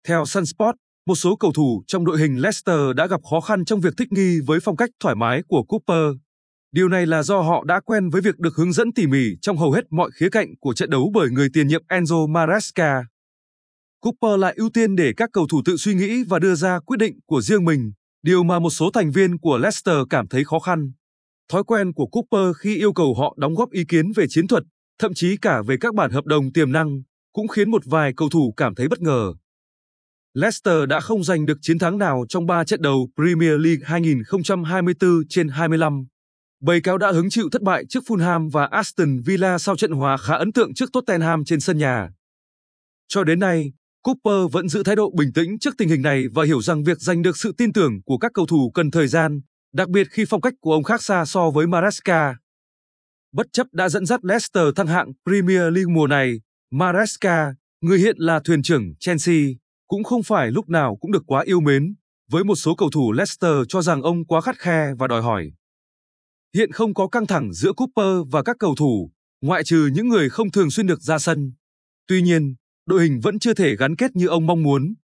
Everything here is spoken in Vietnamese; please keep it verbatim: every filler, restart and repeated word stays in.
Theo Sunspot, một số cầu thủ trong đội hình Leicester đã gặp khó khăn trong việc thích nghi với phong cách thoải mái của Cooper. Điều này là do họ đã quen với việc được hướng dẫn tỉ mỉ trong hầu hết mọi khía cạnh của trận đấu bởi người tiền nhiệm Enzo Maresca. Cooper lại ưu tiên để các cầu thủ tự suy nghĩ và đưa ra quyết định của riêng mình, điều mà một số thành viên của Leicester cảm thấy khó khăn. Thói quen của Cooper khi yêu cầu họ đóng góp ý kiến về chiến thuật, thậm chí cả về các bản hợp đồng tiềm năng, cũng khiến một vài cầu thủ cảm thấy bất ngờ. Leicester đã không giành được chiến thắng nào trong ba trận đầu Premier League hai nghìn không trăm hai mươi tư trên hai mươi lăm. Bầy cáo đã hứng chịu thất bại trước Fulham và Aston Villa sau trận hòa khá ấn tượng trước Tottenham trên sân nhà. Cho đến nay, Cooper vẫn giữ thái độ bình tĩnh trước tình hình này và hiểu rằng việc giành được sự tin tưởng của các cầu thủ cần thời gian, đặc biệt khi phong cách của ông khác xa so với Maresca. Bất chấp đã dẫn dắt Leicester thăng hạng Premier League mùa này, Maresca, người hiện là thuyền trưởng Chelsea, cũng không phải lúc nào cũng được quá yêu mến, với một số cầu thủ Leicester cho rằng ông quá khắt khe và đòi hỏi. Hiện không có căng thẳng giữa Cooper và các cầu thủ, ngoại trừ những người không thường xuyên được ra sân. Tuy nhiên, đội hình vẫn chưa thể gắn kết như ông mong muốn.